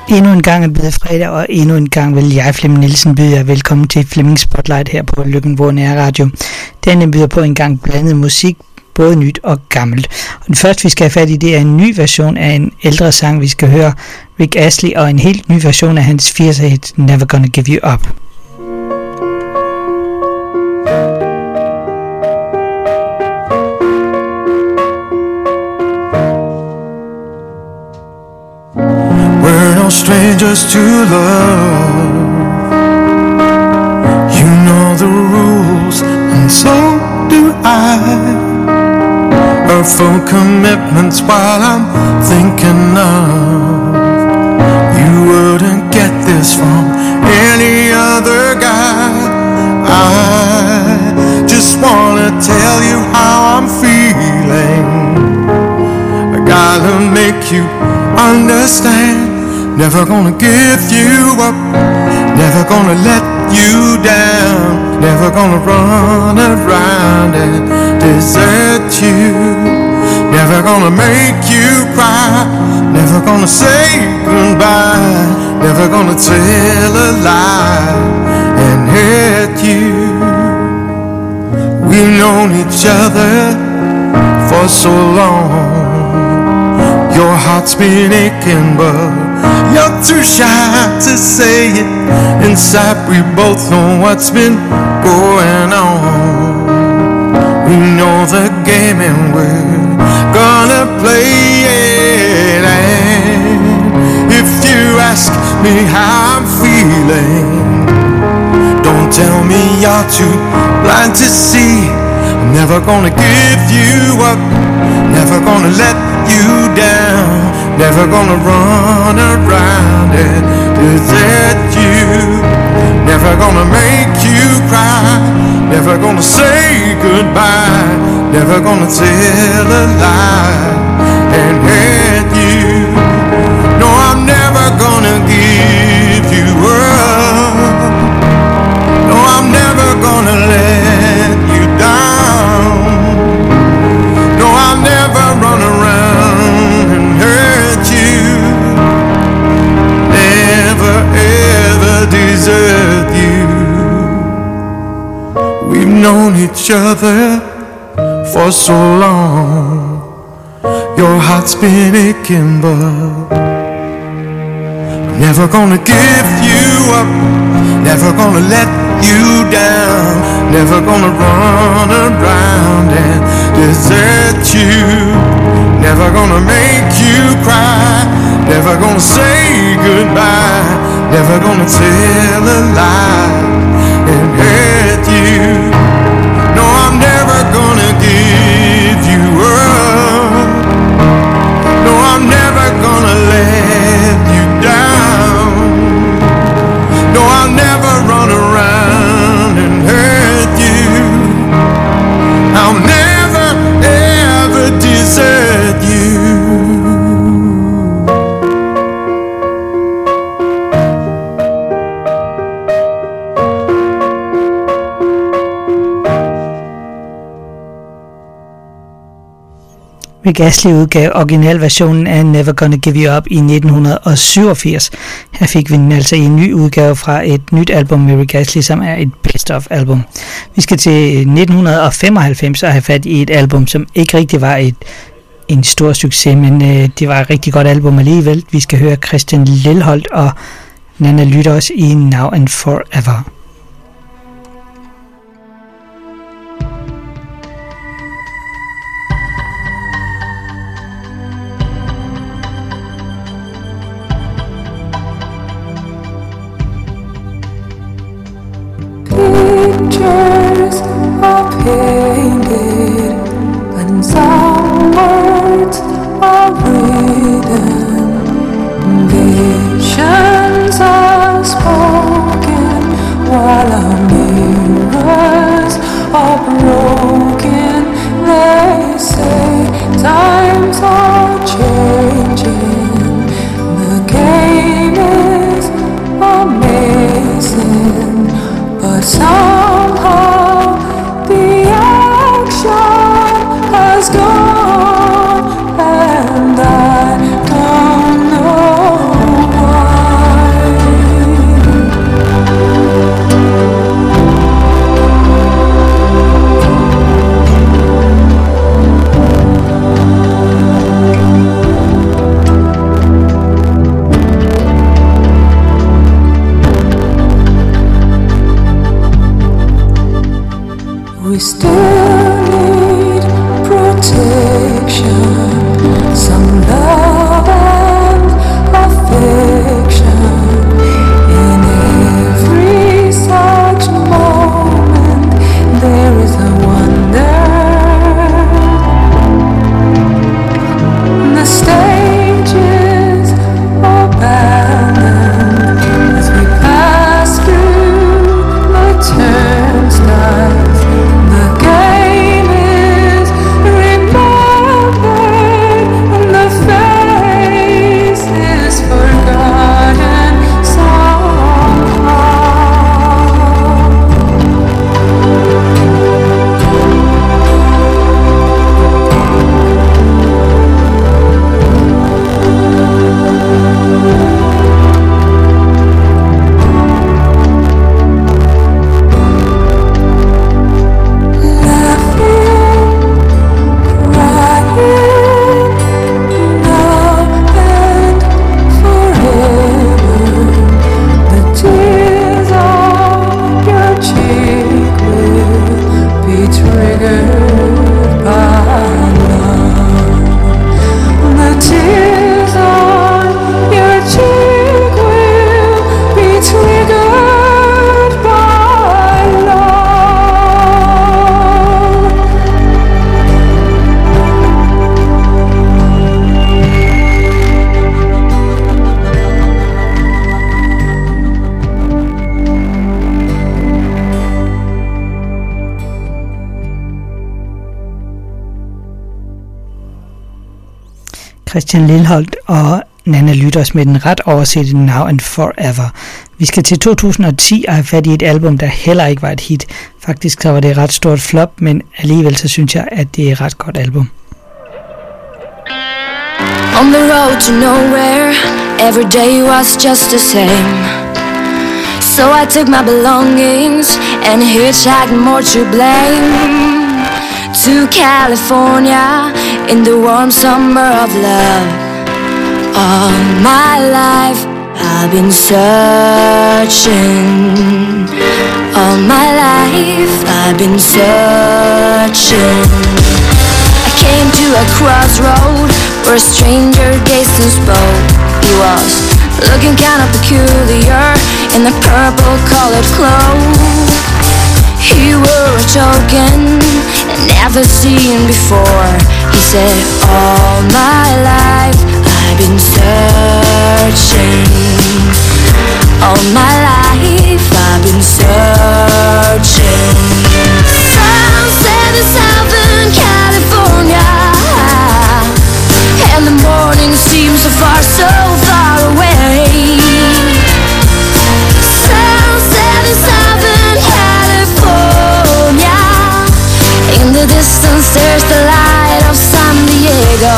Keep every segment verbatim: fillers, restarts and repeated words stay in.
Endnu en gang er det blevet fredag, og endnu en gang vil jeg, Flemming Nielsen, byde jer velkommen til Flemming Spotlight her på Lykken Hvor Nær Radio. Den byder på en gang blandet musik, både nyt og gammelt. Og den første, vi skal have fat i, det er en ny version af en ældre sang. Vi skal høre Rick Astley og en helt ny version af hans firser hit Never Gonna Give You Up. Strangers to love, you know the rules, and so do I. Her full commitments while I'm thinking of. You wouldn't get this from any other guy. I just wanna tell you how I'm feeling. I gotta make you understand. Never gonna give you up, never gonna let you down, never gonna run around and desert you, never gonna make you cry, never gonna say goodbye, never gonna tell a lie and hurt you. We've known each other for so long. Your heart's been aching, but you're too shy to say it. Inside we both know what's been going on. We know the game and we're gonna play it. And if you ask me how I'm feeling, don't tell me you're too blind to see. I'm never gonna give you up, never gonna let you down, never gonna run around and desert you, never gonna make you cry, never gonna say goodbye, never gonna tell a lie and hurt you. No, I'm never gonna give you up. No, I'm never gonna let you down. No, I'll never run around and hurt you, never ever desert you. We've known each other for so long. Your heart's been aching, but I'm never gonna give you up, never gonna let you down, never gonna run around and desert you, never gonna make you cry, never gonna say goodbye, never gonna tell a lie and hurt you. No, I'm never gonna give you up. No, I'm never gonna let you down. No, I'll never run around and hurt you. I'll never ever desert you. Rick Astley udgav originalversionen af Never Gonna Give You Up i nitten syvogfirs. Her fik vi den altså i en ny udgave fra et nyt album med Rick Astley, som er et best-of album. Vi skal til nitten femoghalvfems og have fat i et album, som ikke rigtig var et, en stor succes, men øh, det var et rigtig godt album alligevel. Vi skal høre Christian Lilleholdt og Nanna Lytters i Now and Forever. Pictures are painted and some words are written. Visions are spoken Christian Lilleholt og Nanna Lytters med den ret oversette Now and Forever. Vi skal til to tusind og ti og have fat i et album, der heller ikke var et hit. Faktisk så var det et ret stort flop, men alligevel så synes jeg, at det er et ret godt album. On the road to nowhere, every day was just the same. So I took my belongings and hitchhiked, more to blame, to California in the warm summer of love. All my life I've been searching. All my life I've been searching. I came to a crossroad where a stranger gazed and spoke. He was looking kind of peculiar in the purple colored clothes. He wore a token never seen before. He said, all my life I've been searching. All my life I've been searching. Sunset in Southern California, and the morning seems so far, so far away. Sunset in Southern California, in the distance there's the light of San Diego.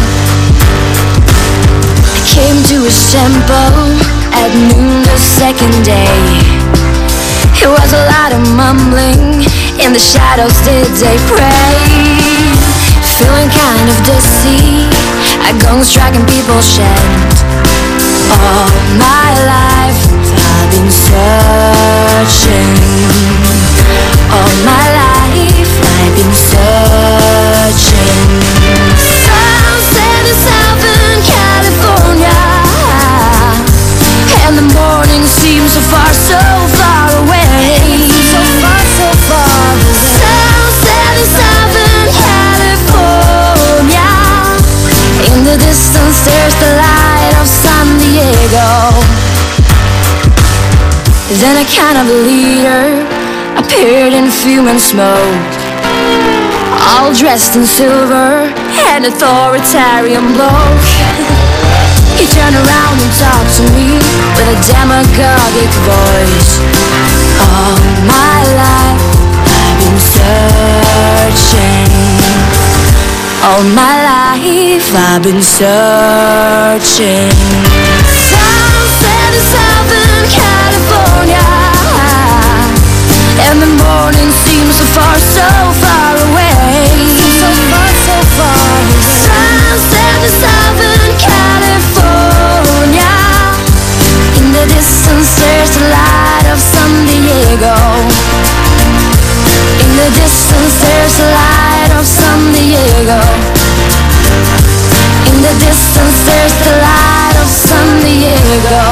I came to his temple at noon the second day. It was a lot of mumbling, in the shadows did they pray. Feeling kind of dizzy, a gong striking people chant. All my life I've been searching. All my life I've been searching. Sunset in Southern California, and the morning seems so far, so far away. So far, so far away. Sunset in Southern California, in the distance there's the light of San Diego. Then a kind of leader appeared in fume and smoke, all dressed in silver, an authoritarian bloke. He turned around and talked to me with a demagogic voice. All my life I've been searching. All my life I've been searching. Sunset in Southern California, and the morning seems so far, so far away. So far, so far away. Sunset in Southern California, in the distance there's the light of San Diego. In the distance there's the light of San Diego. In the distance there's the light of San Diego.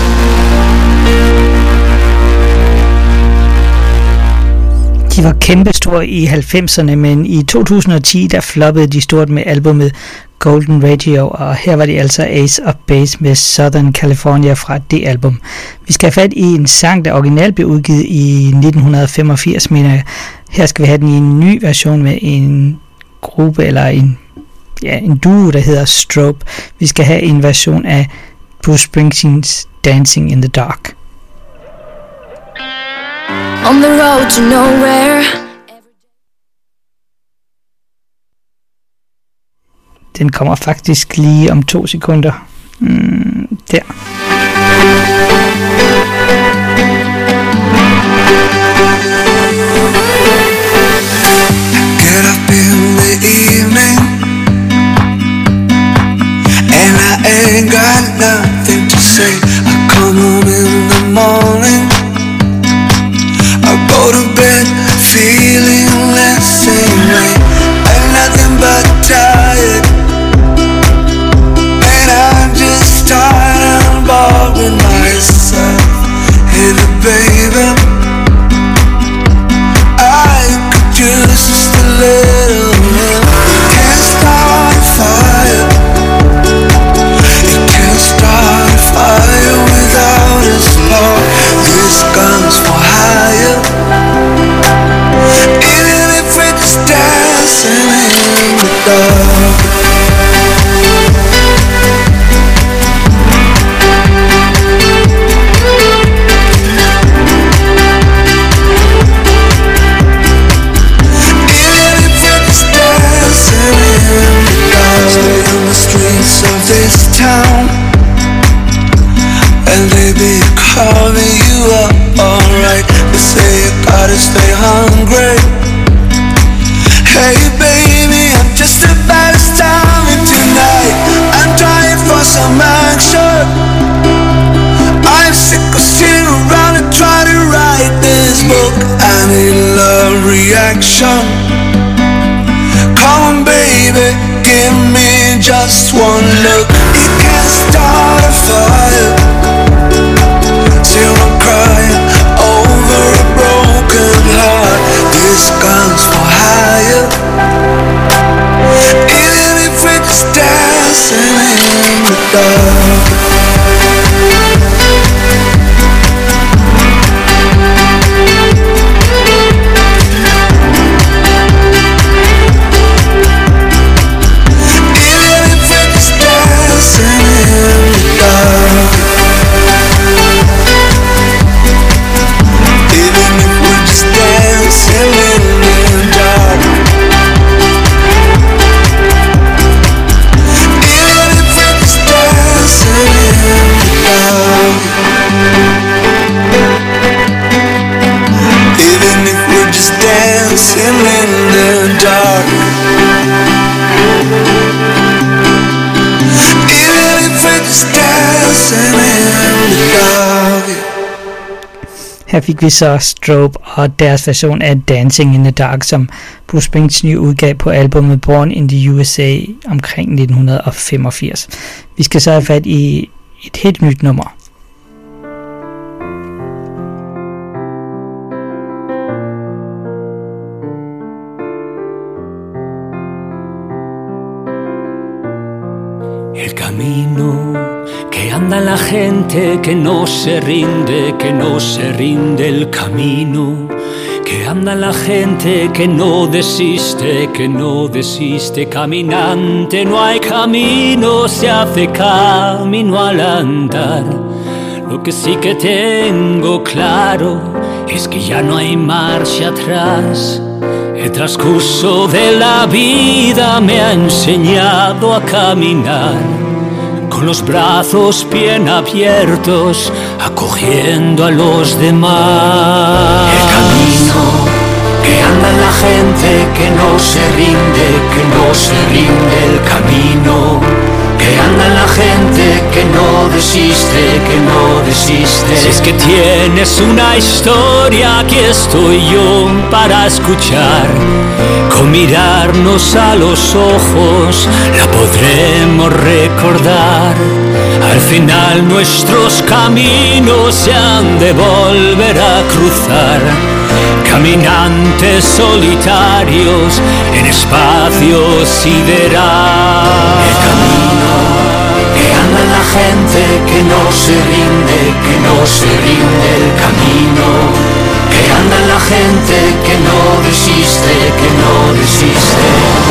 De var kæmpestore i halvfemserne, men i to tusind og ti der floppede de stort med albumet Golden Radio, og her var de altså Ace of Base med Southern California fra det album. Vi skal have fat i en sang, der originalt blev udgivet i nitten femogfirs, mener jeg. Her skal vi have den i en ny version med en gruppe, eller en, ja, en duo, der hedder Strobe. Vi skal have en version af Bruce Springsteens Dancing in the Dark. On the road to nowhere. Den kommer faktisk lige om to sekunder. Mm, der. Get up in the evening, and I ain't got nothing to say. I come home in the morning, I go to bed feeling the same way. I'm nothing but tired, and I'm just tired and bored with myself. direction. Come on baby, give me just one look. You can start a fire till I'm crying over a broken heart. This gun's for hire, even if we're just dancing in the dark. Her fik vi så Strobe og deres version af Dancing in the Dark, som Bruce Springsteen udgav på albumet Born in the U S A omkring nitten femogfirs. Vi skal så have fat i et helt nyt nummer. El camino que anda la gente que no se rinde, que no se rinde el camino, que anda la gente que no desiste, que no desiste, caminante, no hay camino, se hace camino al andar. Lo que sí que tengo claro es que ya no hay marcha atrás. El transcurso de la vida me ha enseñado a caminar con los brazos bien abiertos, acogiendo a los demás. El camino que anda la gente que no se rinde, que no se rinde el camino. Que anda la gente que no desiste, que no desiste. Si es que tienes una historia, aquí estoy yo para escuchar. Con mirarnos a los ojos la podremos recordar. Al final nuestros caminos se han de volver a cruzar. Caminantes solitarios en espacio sideral. El camino que anda la gente que no se rinde, que no se rinde el camino. Que anda la gente que no desiste, que no desiste.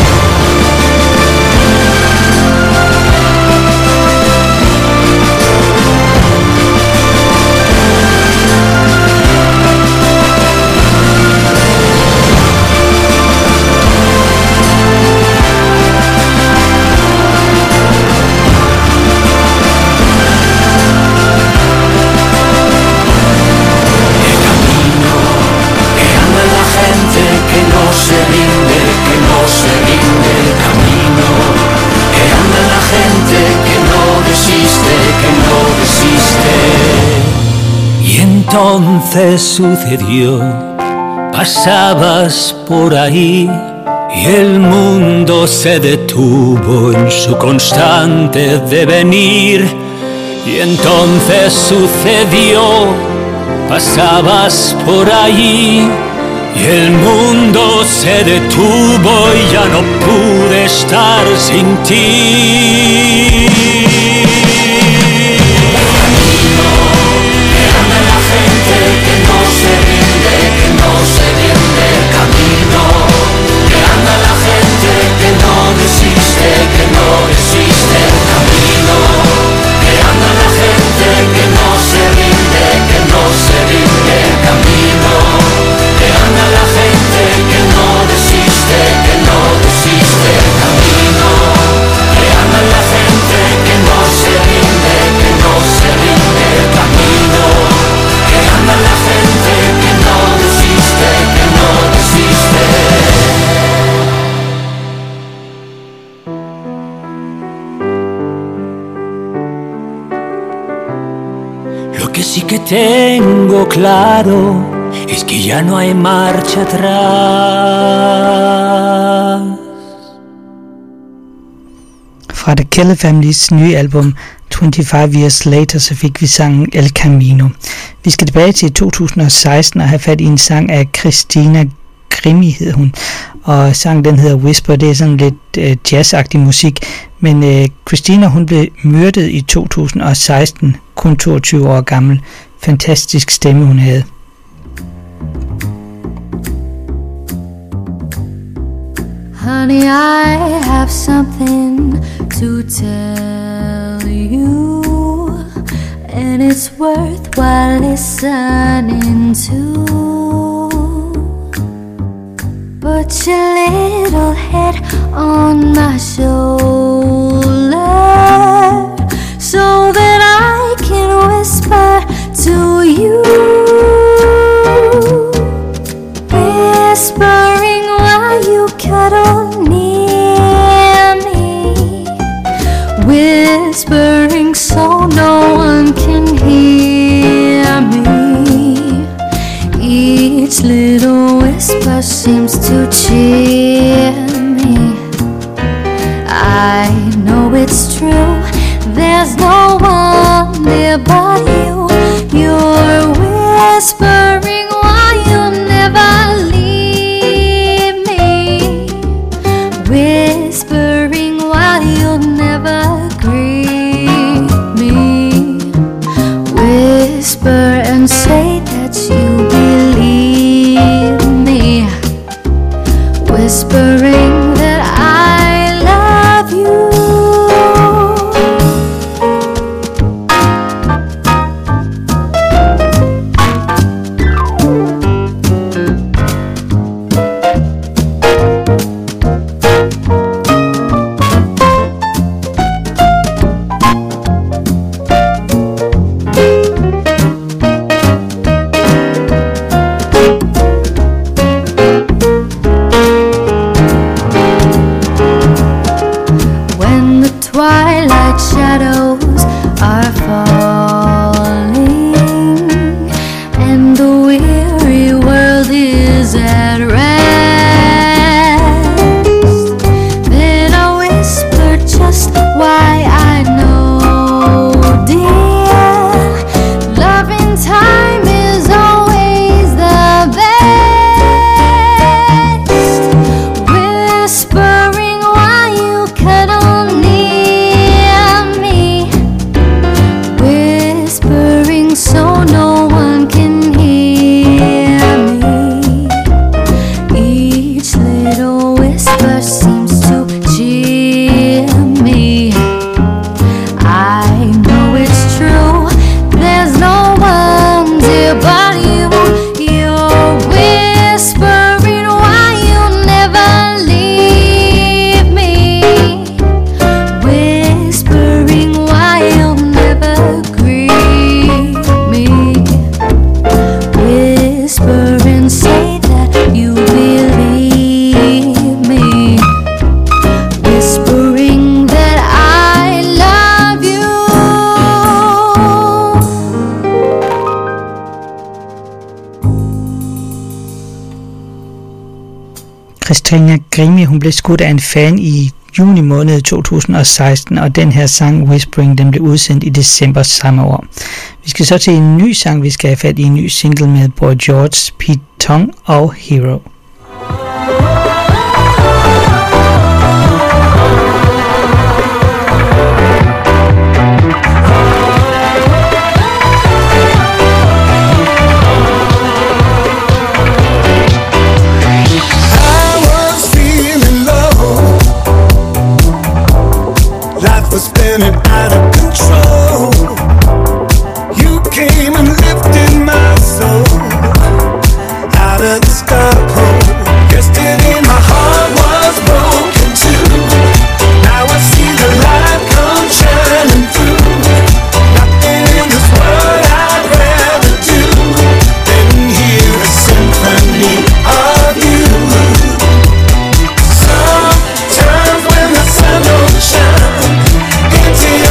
Entonces sucedió, pasabas por ahí y el mundo se detuvo en su constante devenir. Y entonces sucedió, pasabas por ahí y el mundo se detuvo y ya no pude estar sin ti. Sí que tengo claro es que ya no hay marcha atrás. Fra The Kelly Familys nye album twenty-five Years Later, så fik vi sangen El Camino. Vi skal tilbage til to tusind og seksten og have fat i en sang af Christina Grimmie, hed hun. Og sangen den hedder Whisper. Det er sådan lidt øh, jazzagtig musik. Men øh, Christina, hun blev myrdet i to tusind og seksten, kun toogtyve år gammel. Fantastisk stemme hun havde. Honey, I have something to tell you, and it's worthwhile listening to. Put your little head on my shoulder so that I can whisper to you, whispering while you cuddle near me, whispering so no one can hear me. Each little whisper seems to cheer me. I know it's true, there's no one near but you. You're whispering while you'll never leave me, whispering while you'll never grieve me. Whisper and say that you believe me, whispering that I love you. Christina Grimmie, hun blev skudt af en fan i juni måned to tusind og seksten, og den her sang Whispering, den blev udsendt i december samme år. Vi skal så til en ny sang, vi skal have fat i en ny single med Boy George, Pete Tong og Hero. Was spinning out of control. You came and lifted my soul out of the dark hole. Yesterday my heart was broken too. Now I see the light come shining through. Nothing in this world I'd rather do than hear a symphony of you. Sometimes when the sun don't shine into your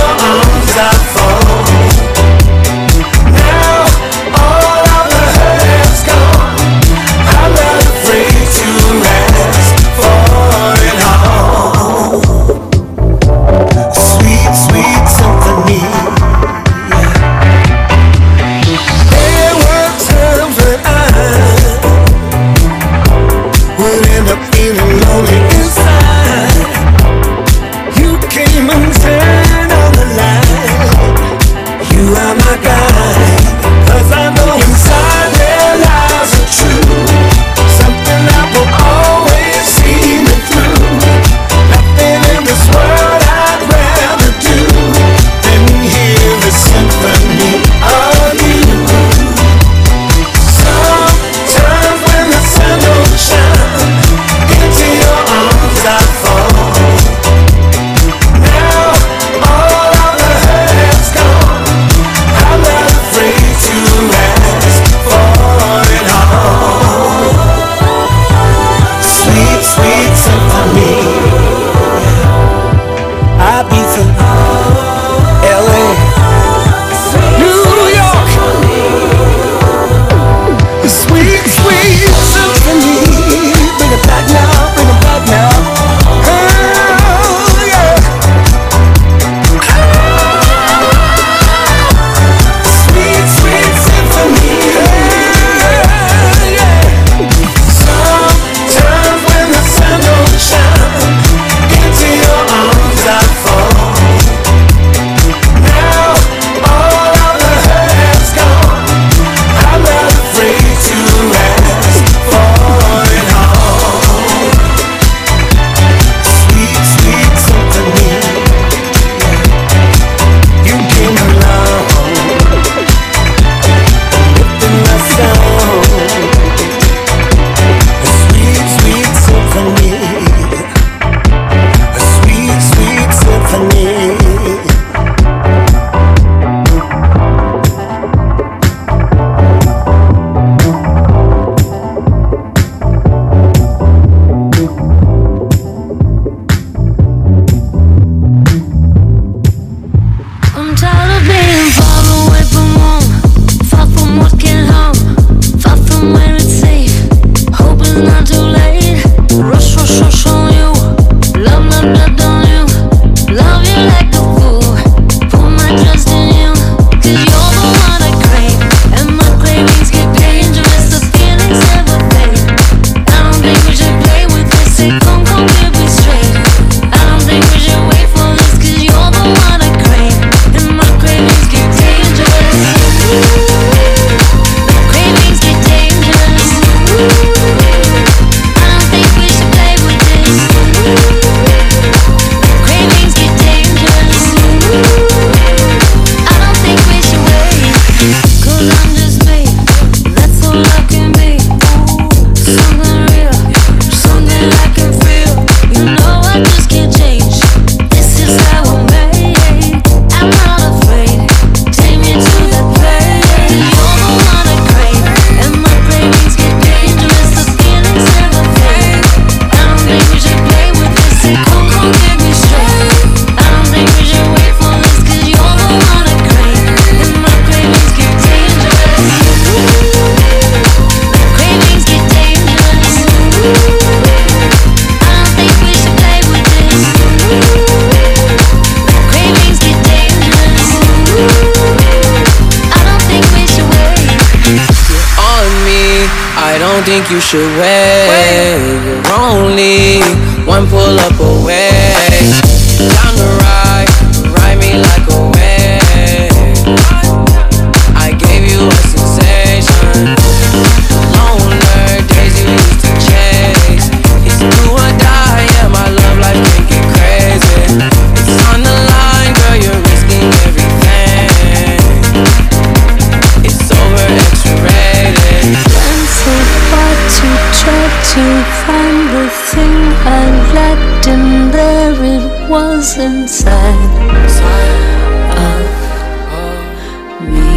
don't think you should wait. You're only one pull up away. Time to ride, ride me like a wave. I gave you a sensation. Loner days you used to chase. It's do or die, yeah, my love life can get crazy. It's on the line, girl, you're risking everything. It's over X-rated. Went so far to try to find the thing I lacked, and there it was inside of me.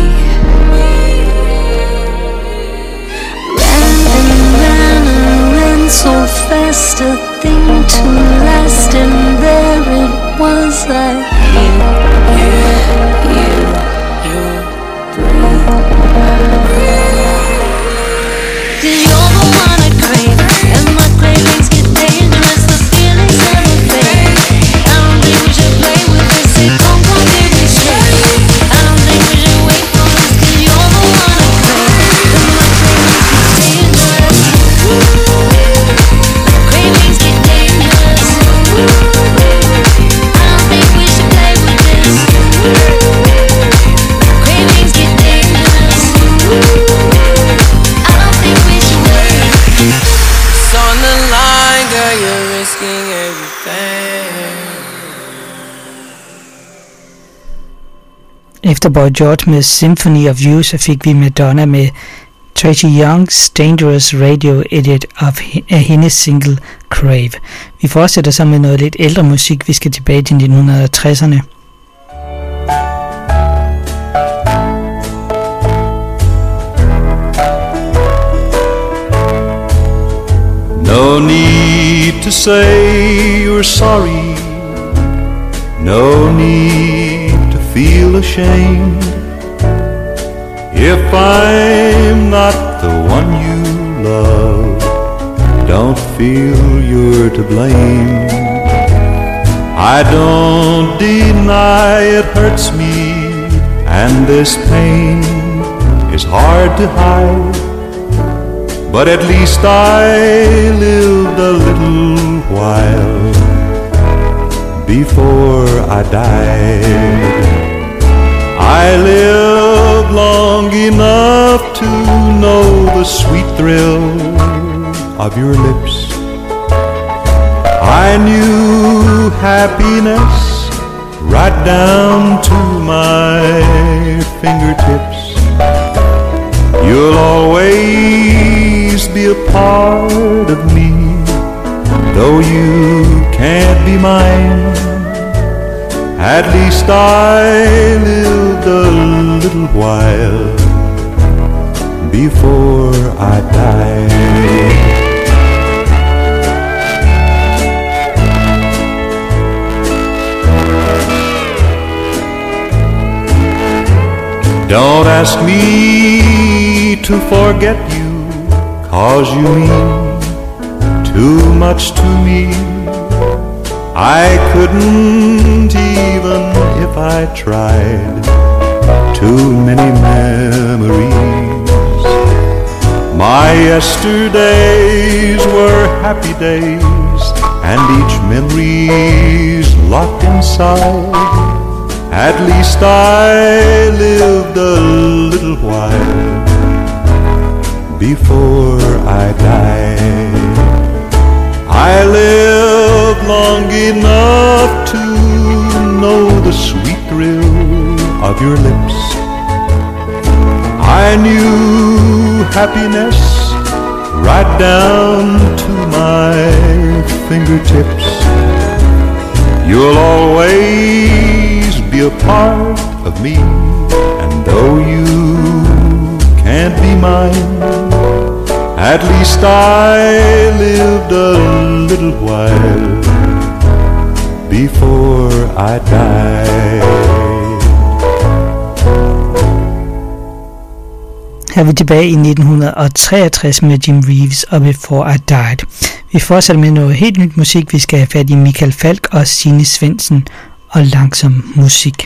Ran and ran and ran so fast, a thing to last, and there it was, I hear you, you breathe. Cause you're the one I crave, and my cravings get dangerous, the feelings never fade. I don't think we should play with this, it don't come get me straight. I don't think we should wait for this, cause you're the one I crave, and my cravings get dangerous. Cravings get dangerous. I don't think we should play with this. Cravings get dangerous. I don't think we should wait. It's on the line, girl, you're risking everything. Efter Boy George med Symphony of You, så fik vi Madonna med Tracy Youngs Dangerous Radio Edit of, af hendes single Crave. Vi fortsætter så med noget lidt ældre musik. Vi skal tilbage til nitten tresserne. No need to say you're sorry. No need to feel ashamed. If I'm not the one you love, don't feel you're to blame. I don't deny it hurts me, and this pain is hard to hide. But at least I lived a little while before I died. I lived long enough to know the sweet thrill of your lips. I knew happiness right down to my fingertips. You'll always be a part of me, though you can't be mine. At least I lived a little while before I died. Don't ask me to forget you, 'cause you mean too much to me. I couldn't even if I tried. Too many memories. My yesterdays were happy days, and each memory's locked inside. At least I lived a little while before I died. I lived long enough to know the sweet thrill of your lips. I knew happiness right down to my fingertips. You'll always be a part of me, and though you can't be mine, at least I lived a little while before I died. Her er vi tilbage i nitten treogtres med Jim Reeves og Before I Died. Vi fortsætter med noget helt nyt musik. Vi skal have fat i Michael Falch og Signe Svendsen og langsom musik.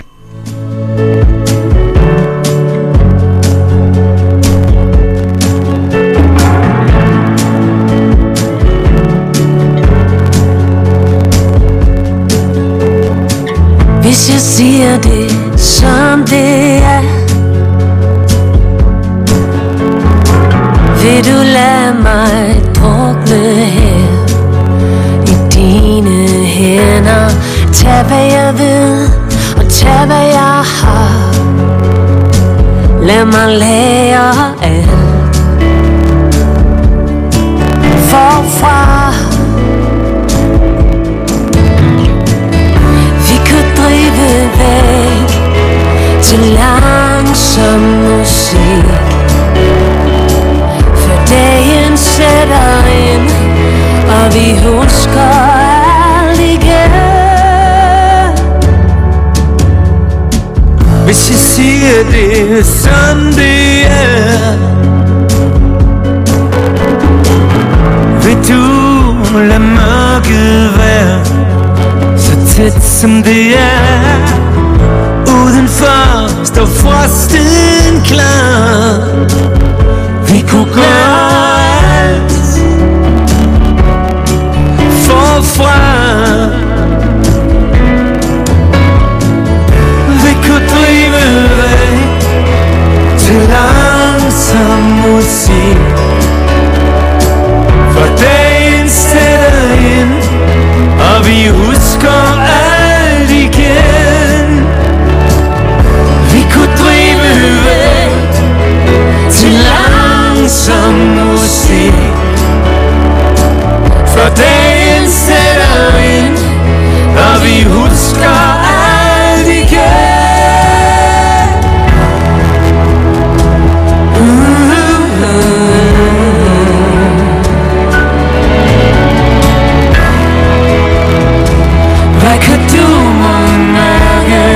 jeg siger det som det er, vil du lade mig drukne her i dine hænder. Tag hvad jeg ved, og tag hvad jeg har. Lad mig lære alt forfra. Vi kunne drive væk til langsom musik, for dagen sætter ind, og vi husker alt igen. Hvis jeg siger det som det er, vil du lade mørket være så tæt som det er. Udenfor står frosten klar. Vi kunne gøre alt forfra. Vi kunne drive væk til langsom musik, for dagen sætter ind, og vi husker alt igen. Vi kunne drive væk til langsom musik, for dagen sætter ind, og vi husker alt igen. Hvad kan du må mærke?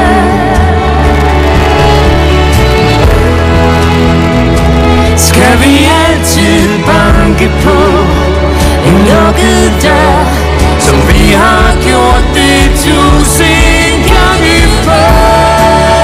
Skal vi altid banke på en lukket dør, som vi har gjort det tusind gange før?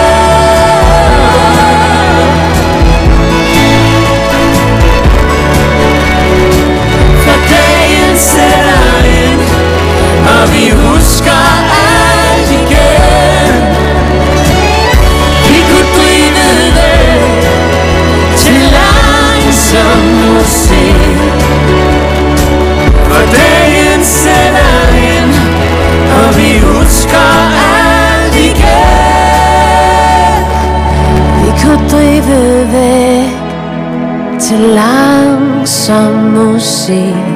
For dagen sætter ind, og vi husker alt igen. Vi kunne drive væk til langsom musik, for dagen sætter ind, og vi husker alt igen. Vi kunne drive væk til langsom musik,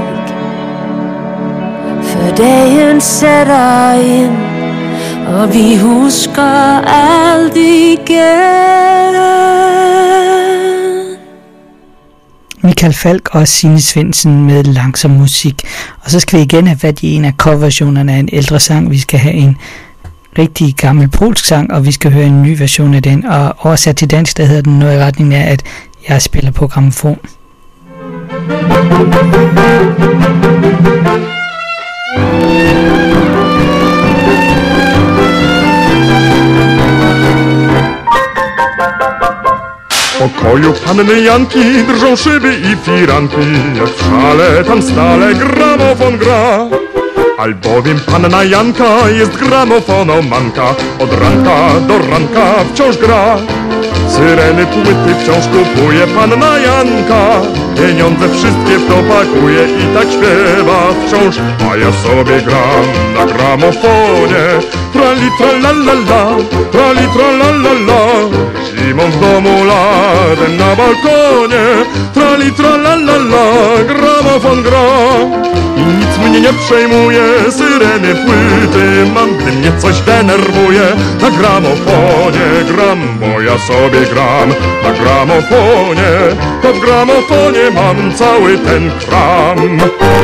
for dagen sætter ind, og vi husker alt igen. Michael Falch og Signe Svendsen med langsom musik. Og så skal vi igen have fat i en af coverversionerne af en ældre sang. Vi skal have en rigtig gammel polsk sang, og vi skal høre en ny version af den. Og oversat til dansk, der hedder den noget i retning af, at jeg spiller på grammofon. W pokoju panny Janki drżą szyby i firanki, jak w szale tam stale gramofon gra. Albowiem panna Janka jest gramofonomanka, od ranka do ranka wciąż gra. Syreny płyty wciąż kupuje panna Janka, pieniądze wszystkie w to pakuje i tak śpiewa wciąż. A ja sobie gram na gramofonie, trali tralalala, trali tralalala. Zimą w domu, latem na balkonie, trali tralalala, gramofon gra. I nic mnie nie przejmuje, syreny płyty mam, gdy mnie coś denerwuje. Na gramofonie gram, bo ja sobie gram. Na gramofonie, to w gramofonie mam cały ten kram.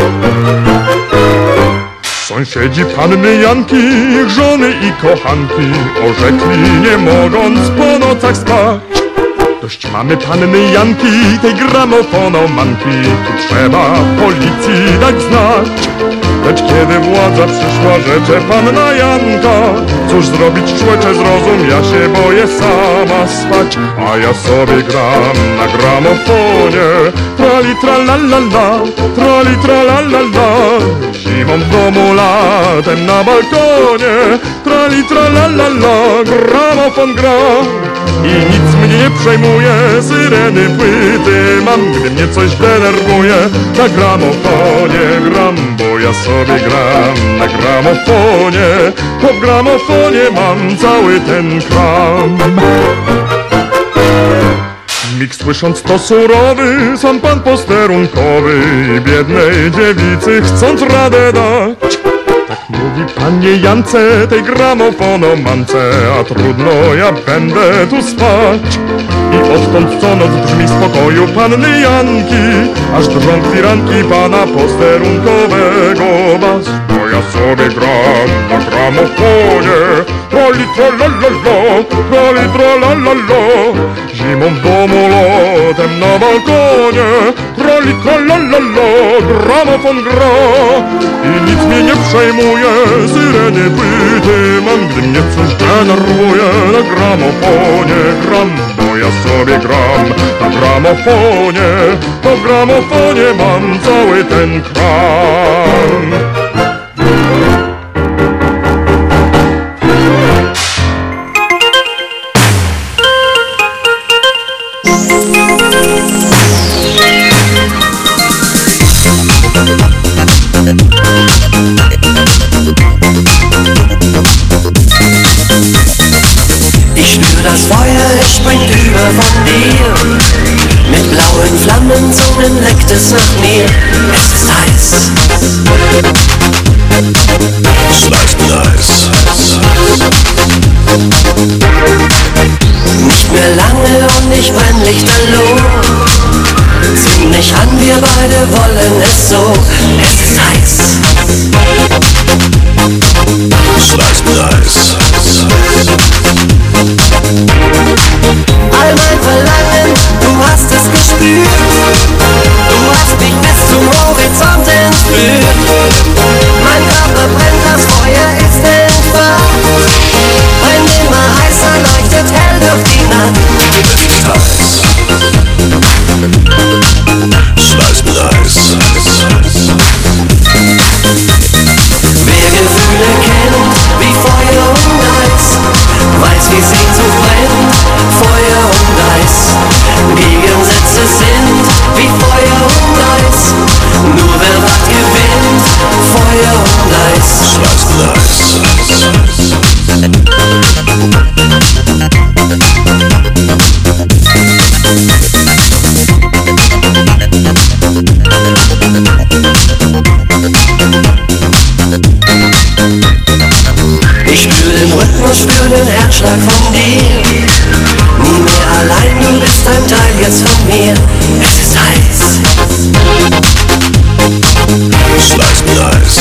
Sąsiedzi panny Janki, ich żony i kochanki orzekli, nie mogąc po nocach spać. Dość mamy panny Janki, tej gramofonomanki, tu trzeba policji dać znać. Lecz kiedy władza przyszła, rzecze panna Janka, cóż zrobić, człecze, zrozum, ja się boję sama spać, a ja sobie gram na gramofonie. Trali tralalala, trali tralalala, zimą w domu, latem na balkonie. Trali tralalala, gramofon gra i nic mnie nie przejmuje, syreny płyty mam, gdy mnie coś denerwuje. Na gramofonie gram, bo ja sobie gram na gramofonie, bo w gramofonie mam cały ten kram. Mig słysząc to surowy, sam pan posterunkowy i biednej dziewicy chcąc radę dać. Tak mówi panie Jance, tej gramofonomance, a trudno, ja będę tu spać. I odtąd co noc brzmi z pokoju panny Janki, aż drżą firanki pana posterunkowego bas. Bo ja sobie gram na gramofonie, troli tralalala, troli tralalala, zimą w domu, latem na balkonie. Troli tralalala, gramofon gra i nic mnie nie przejmuje, syreny płyty mam, gdy mnie coś denerwuje. Na gramofonie gram, bo ja sobie gram na gramofonie, bo w gramofonie mam cały ten kram. Ich spür das Feuer, es springt über von dir. Mit blauen Flammenzungen leckt es nach mir. Es ist heiß. Slice mit Eis. Nicht mehr lange und ich brenn lichterloh. Zünd mich an, wir beide wollen es so. Es ist heiß. Slice mit Eis. All mein Verlangen, du hast es gespürt. Du hast mich bis zum Horizont entführt. Mein Körper brennt, das Feuer ist entfacht. Brennt immer heißer, leuchtet hell durch die Nacht. Es ist heiß. Slice mit Eis. Wer Gefühle kennt, wie Feuer und Eis, weiß, wie Sehnsucht brennt, Feuer und Eis. Gegensätze sind wie Feuer und Eis, nur wer was gewinnt, Feuer und Eis. Slice mit Eis. Ich spür den Rhythmus, spür den Herzschlag von dir. Nie mehr allein, du bist ein Teil jetzt von mir. Es ist heiß. Slice mit Eis.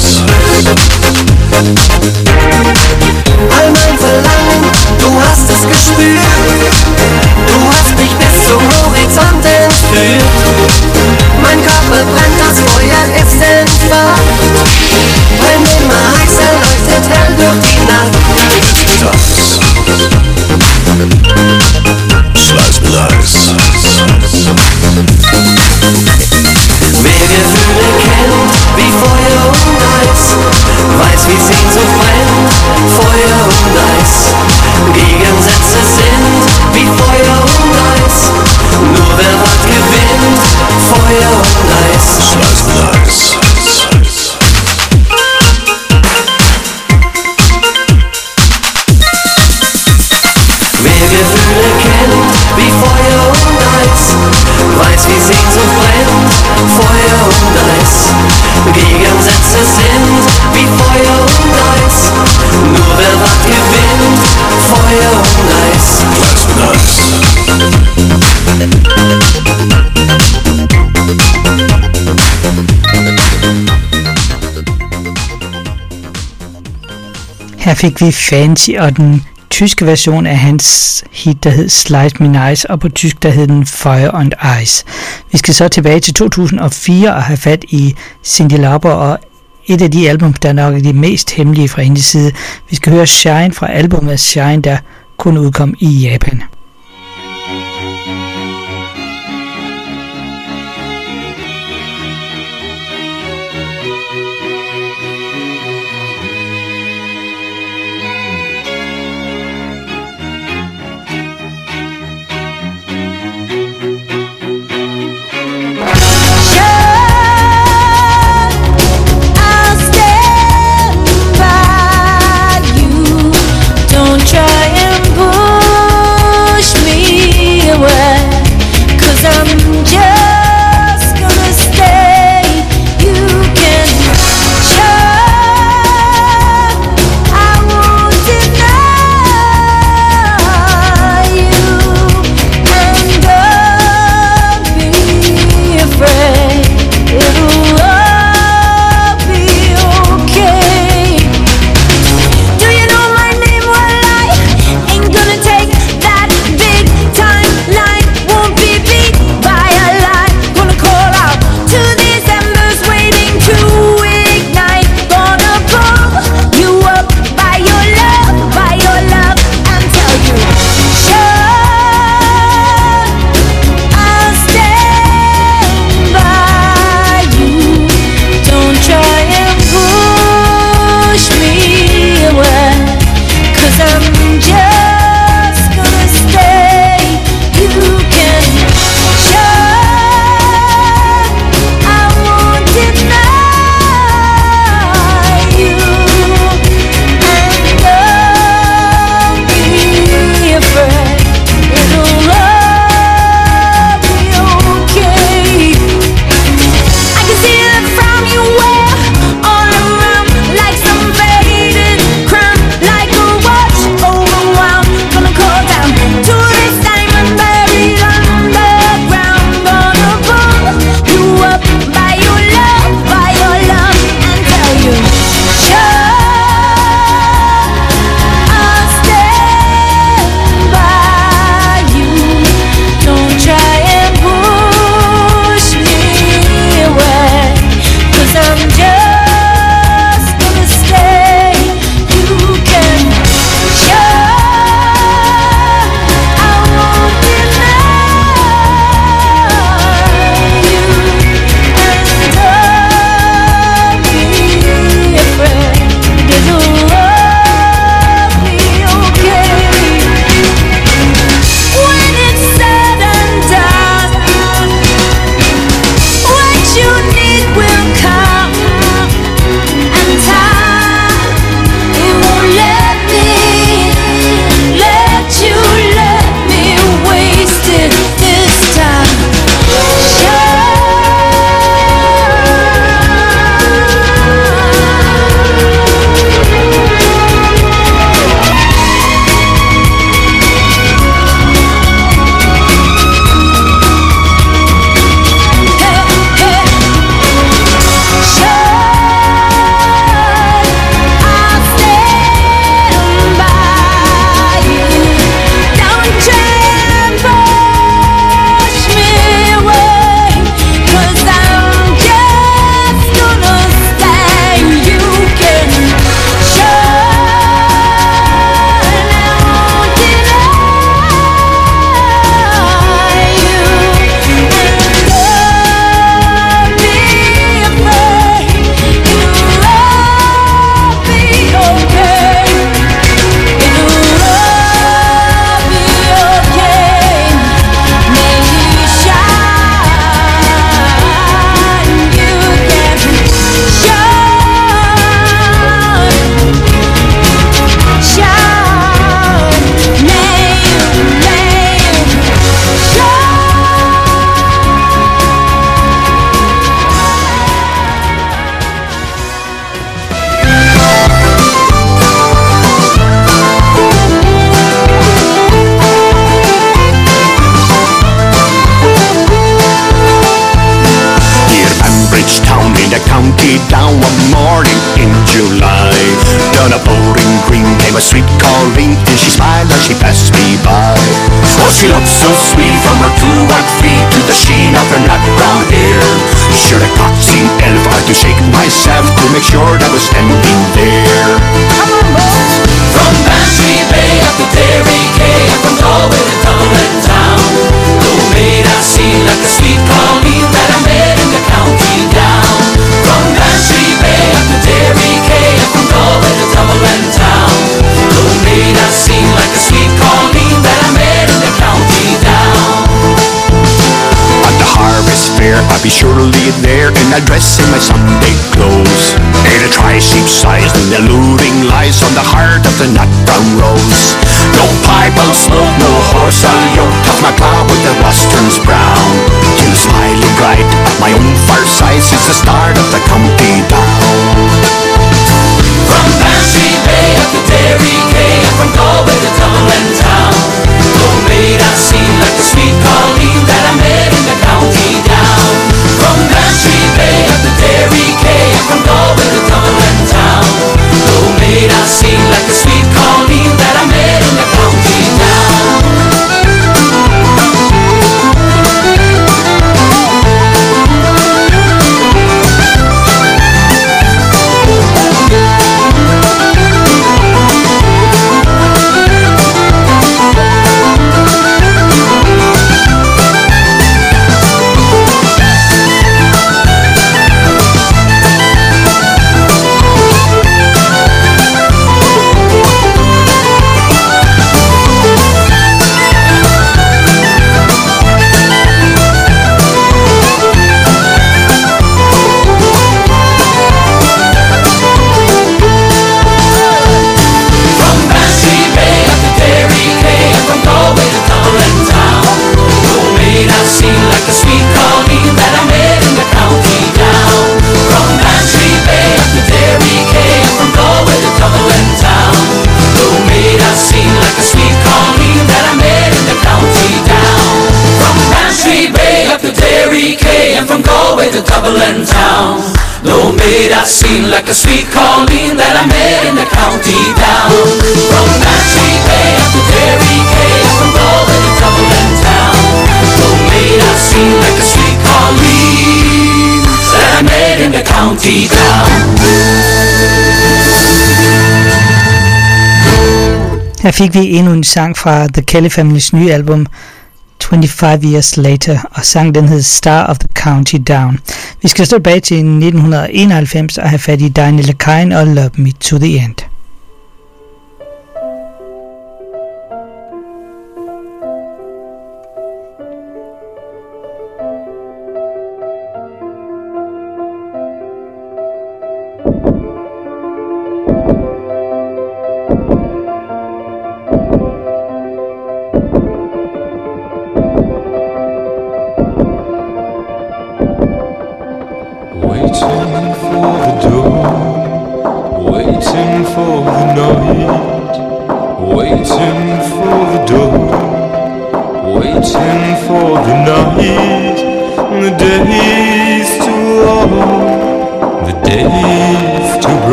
All mein Verlangen, du hast es gespürt. Du hast mich bis zum Horizont entführt. Mein Körper brennt, das Feuer ist entfacht. Brennt immer heißer, leuchtet hell durch die Nacht. Slice mit Eis. Wer Gefühle kennt, wie Feuer und Eis, weiß, wie Sehnsucht brennt, Feuer und Eis. Gegensätze sind wie Feuer und Eis, nur wer was gewinnt, Feuer und Eis. Slice mit Eis. Gefühle kennt, wie Feuer und Eis, weiß, wie Sehnsucht brennt, Feuer und Eis. Gegensätze sind wie Feuer und Eis, nur wer was gewinnt, Feuer und Eis. Slice mit Eis. Her fik vi Fancy og den tyske version af hans hit, der hed Slice Me Nice, og på tysk, der hed den Fire and Ice. Vi skal så tilbage til to tusind og fire og have fat i Cyndi Lauper og et af de album, der nok er de mest hemmelige fra hendes side. Vi skal høre Shine fra albumet Shine, der kun udkom i Japan. a sweet calling till she smiled as she passed me by. Oh, she looked so sweet from her two white feet to the sheen of her nut brown hair. Sure, a coxy elf, I to shake myself to make sure that we're standing there. From Bantry Bay up to Derry Quay, and from Galway to Dublin town, though made I seem like a sweet Colleen that I met in the county down. From Bantry Bay up to Derry Quay, and from Galway to Dublin town, though made I seem like a sweet Colleen that I met in the county down. At the harvest fair, I'll be surely there, and I'll dress in my Sunday clothes. And a tri-sheep size, and the luring lies on the heart of the nut brown rose. No pipe I'll smoke, no horse I'll yoke, of my plough with the westerns brown. Till smiling bright at my own far side is the start of the county down. From Bantry Bay up to Derry Quay, and from Galway to Dublin town, though made I seem like a sweet Colleen that I met in the county down. From Bantry Bay up to Derry Quay, and from Galway to Dublin town, though made I seem like a sweet Colleen that I met in the county down. To Dublin town, though made I seem like a sweet Colleen that I met in the county down. From Bantry Bay up to Derry Quay, from Galway to Dublin town, though made I seem like a sweet Colleen that I met in the county down. Her fik vi endnu en sang fra The Kelly Family's nye album twenty-five Years Later, og sangen den hed Star of the County Down. Vi skal tilbage til nitten enoghalvfems og have fat i Dinah LaKine og Love Me to the End.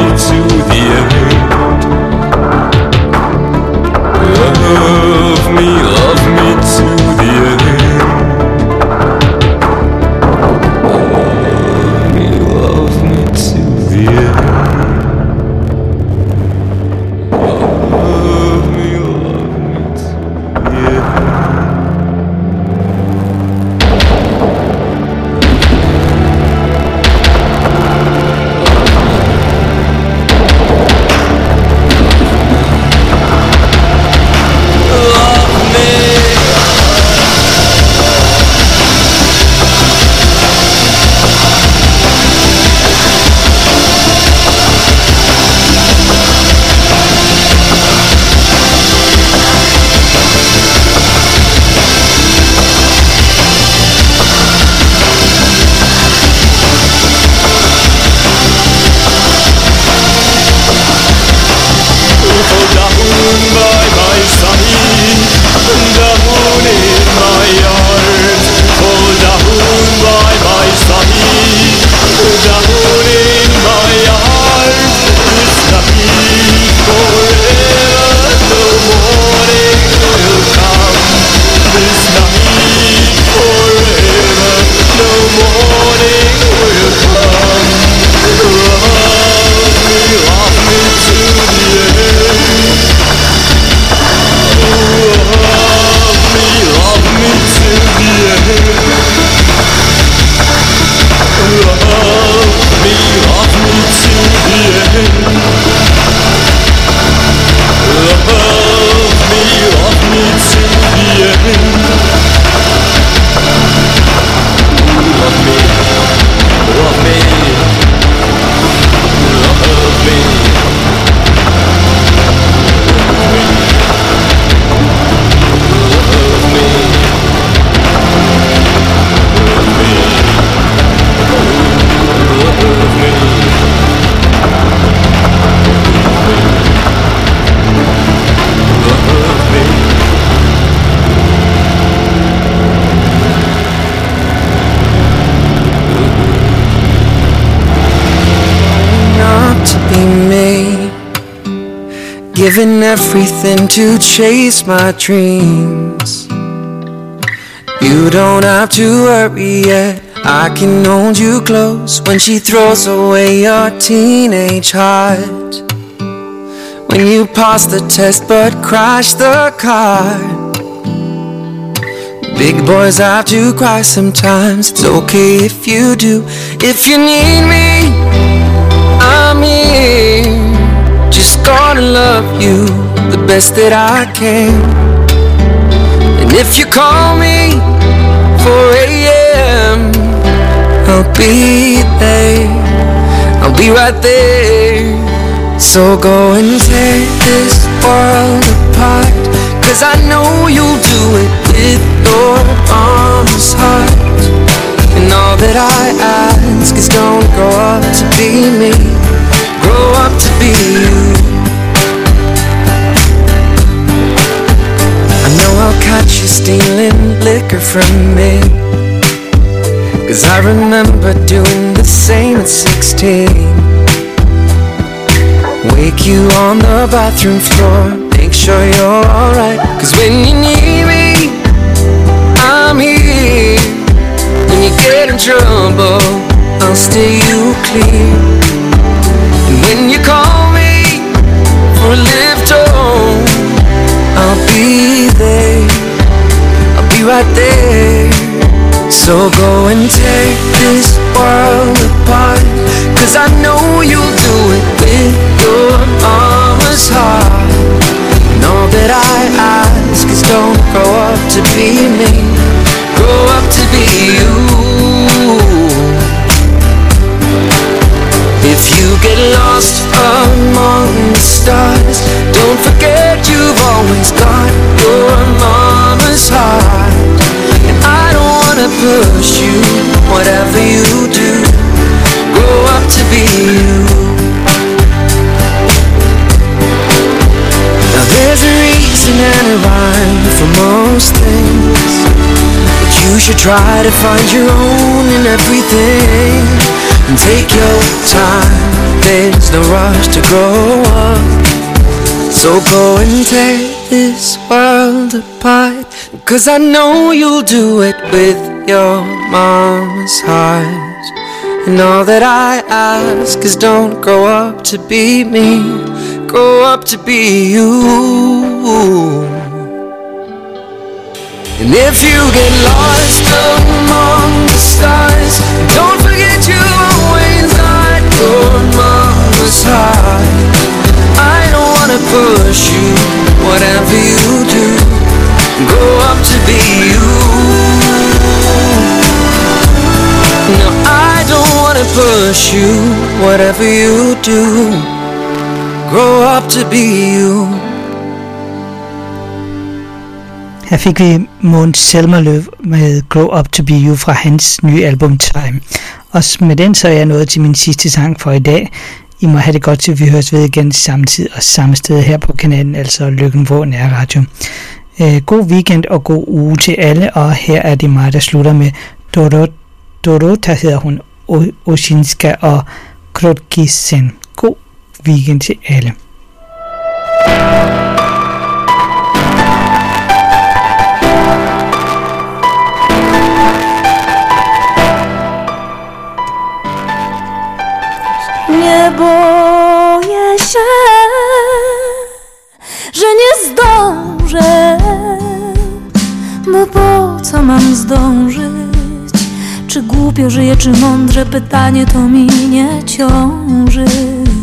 Love me given everything to chase my dreams. You don't have to worry yet, I can hold you close when she throws away your teenage heart. When you pass the test but crash the car. Big boys have to cry sometimes, it's okay if you do. If you need me, I'm here. Just gonna love you the best that I can. And if you call me four a.m., I'll be there, I'll be right there. So go and tear this world apart, 'cause I know you'll do it with your mama's heart. And all that I ask is don't grow up to be me, grow up to be you. I know I'll catch you stealing liquor from me, 'cause I remember doing the same at sixteen. Wake you on the bathroom floor, make sure you're alright, 'cause when you need me, I'm here. When you get in trouble, I'll steer you clear. And when you call me for a lift home, I'll be there, I'll be right there. So go and take this world apart, 'cause I know you'll do it with your mama's heart. And all that I ask is don't grow up to be me, grow up to be you. If you get lost among the stars, don't forget you've always got your mama's heart. And I don't wanna push you, whatever you do, grow up to be you. Now there's a reason and a rhyme for most things, but you should try to find your own in everything. And take your time, there's no rush to grow up. So go and tear this world apart, 'cause I know you'll do it with your mama's heart. And all that I ask is don't grow up to be me, grow up to be you. And if you get lost among the stars, don't forget you always got your mama's heart. I don't wanna push you, whatever you do, grow up to be you. No, I don't wanna push you, whatever you do, grow up to be you. Her fik vi Måns Zelmerlöw med Grow Up To Be You fra hans nye album Time. Og med den så er jeg nået til min sidste sang for i dag. I må have det godt, til vi høres ved igen samme tid og samme sted her på kanalen, altså Løkken-Vrå Nærradio. Øh, god weekend og god uge til alle, og her er det mig, der slutter med Dorota, Dorota hedder hun, Oshinska og Krotkisen. God weekend til alle. Nie boję się, że nie zdążę, bo po co mam zdążyć? Czy głupio żyję, czy mądrze? Pytanie to mi nie ciąży.